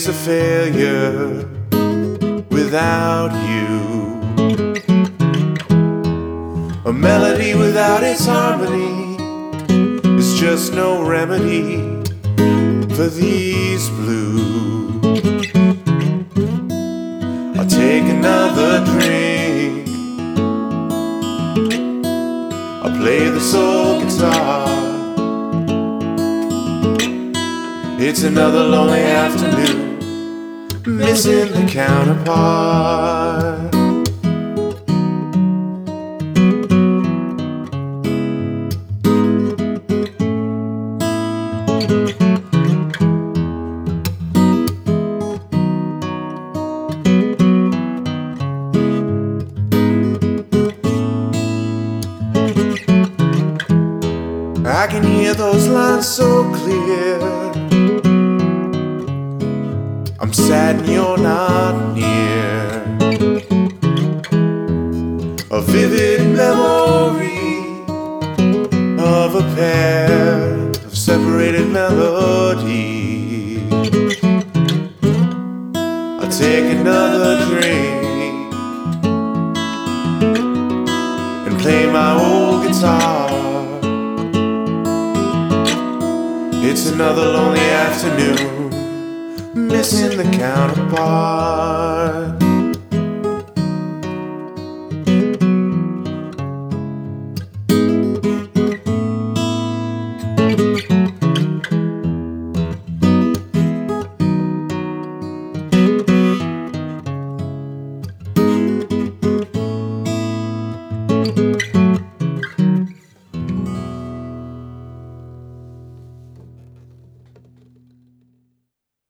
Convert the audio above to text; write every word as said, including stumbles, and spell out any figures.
is a failure without you. A melody without its harmony is just no remedy for these blues. I'll take another drink, I'll play the soul guitar. It's another lonely afternoon, missing the counterpart. I can hear those lines so clear. I'm sad and you're not near. A vivid memory of a pair of separated melodies. I'll take another drink and play my old guitar. It's another lonely afternoon, missing the counterpart.